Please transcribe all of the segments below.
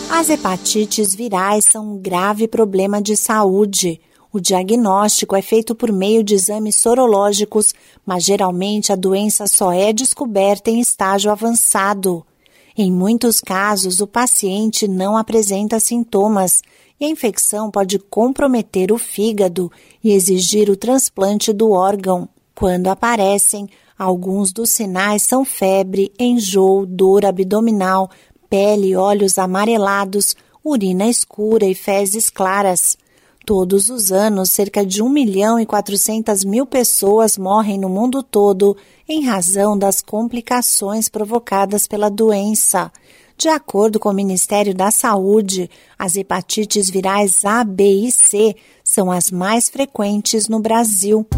As hepatites virais são um grave problema de saúde. O diagnóstico é feito por meio de exames sorológicos, mas geralmente a doença só é descoberta em estágio avançado. Em muitos casos, o paciente não apresenta sintomas e a infecção pode comprometer o fígado e exigir o transplante do órgão. Quando aparecem, alguns dos sinais são febre, enjoo, dor abdominal, pele e olhos amarelados, urina escura e fezes claras. Todos os anos, cerca de 1.400.000 pessoas morrem no mundo todo em razão das complicações provocadas pela doença. De acordo com o Ministério da Saúde, as hepatites virais A, B e C são as mais frequentes no Brasil.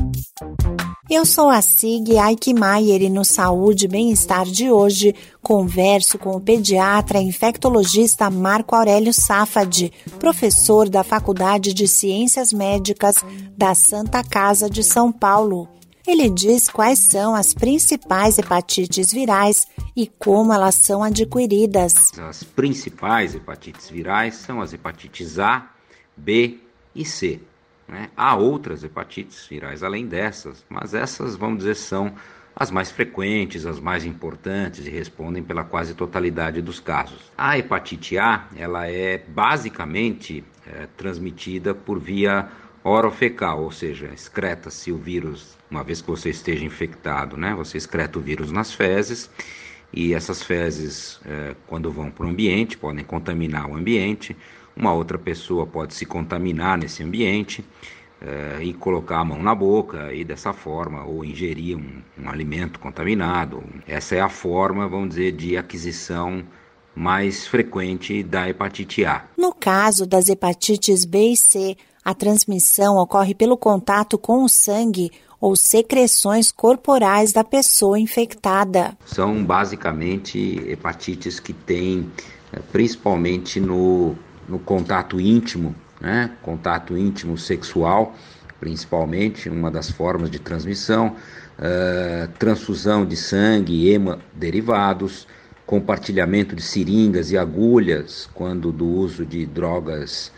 Eu sou a Sig Eichmeier e no Saúde e Bem-Estar de hoje converso com o pediatra e infectologista Marco Aurélio Safadi, professor da Faculdade de Ciências Médicas da Santa Casa de São Paulo. Ele diz quais são as principais hepatites virais e como elas são adquiridas. As principais hepatites virais são as hepatites A, B e C. Há outras hepatites virais além dessas, mas essas, vamos dizer, são as mais frequentes, as mais importantes e respondem pela quase totalidade dos casos. A hepatite A, ela é basicamente transmitida por via orofecal, ou seja, excreta-se o vírus, uma vez que você esteja infectado, você excreta o vírus nas fezes e essas fezes, quando vão para o ambiente, podem contaminar o ambiente. Uma outra pessoa pode se contaminar nesse ambiente e colocar a mão na boca e dessa forma, ou ingerir um alimento contaminado. Essa é a forma, vamos dizer, de aquisição mais frequente da hepatite A. No caso das hepatites B e C, a transmissão ocorre pelo contato com o sangue ou secreções corporais da pessoa infectada. São basicamente hepatites que têm, principalmente no contato íntimo, contato íntimo sexual, principalmente, uma das formas de transmissão, transfusão de sangue e hemoderivados, compartilhamento de seringas e agulhas quando do uso de drogas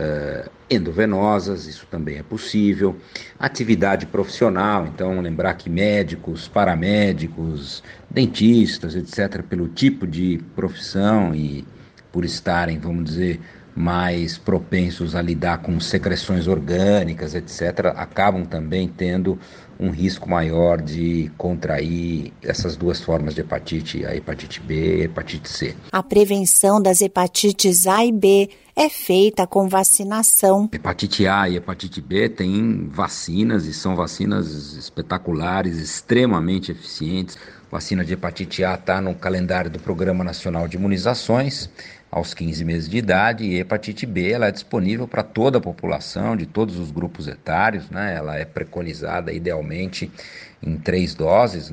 endovenosas, isso também é possível. Atividade profissional, então lembrar que médicos, paramédicos, dentistas, etc., pelo tipo de profissão e por estarem, vamos dizer, mais propensos a lidar com secreções orgânicas, etc., acabam também tendo um risco maior de contrair essas duas formas de hepatite, a hepatite B e a hepatite C. A prevenção das hepatites A e B é feita com vacinação. Hepatite A e hepatite B têm vacinas e são vacinas espetaculares, extremamente eficientes. A vacina de hepatite A está no calendário do Programa Nacional de Imunizações aos 15 meses de idade, e a hepatite B ela é disponível para toda a população, de todos os grupos etários, Ela é preconizada idealmente em 3 doses,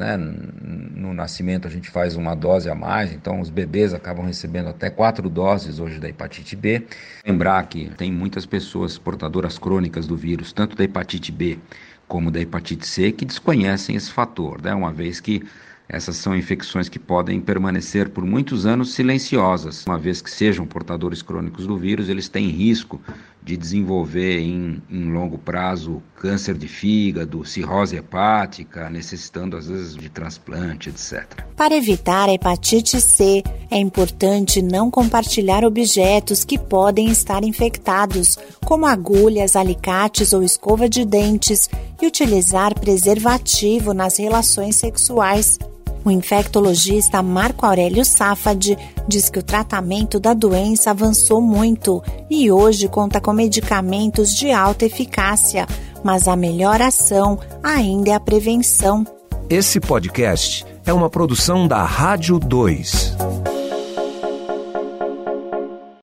No nascimento a gente faz uma dose a mais, então os bebês acabam recebendo até 4 doses hoje da hepatite B. Lembrar que tem muitas pessoas portadoras crônicas do vírus, tanto da hepatite B como da hepatite C, que desconhecem esse fator, uma vez que essas são infecções que podem permanecer por muitos anos silenciosas. Uma vez que sejam portadores crônicos do vírus, eles têm risco de desenvolver em longo prazo câncer de fígado, cirrose hepática, necessitando às vezes de transplante, etc. Para evitar a hepatite C, é importante não compartilhar objetos que podem estar infectados, como agulhas, alicates ou escova de dentes, e utilizar preservativo nas relações sexuais. O infectologista Marco Aurélio Safadi diz que o tratamento da doença avançou muito e hoje conta com medicamentos de alta eficácia, mas a melhor ação ainda é a prevenção. Esse podcast é uma produção da Rádio 2.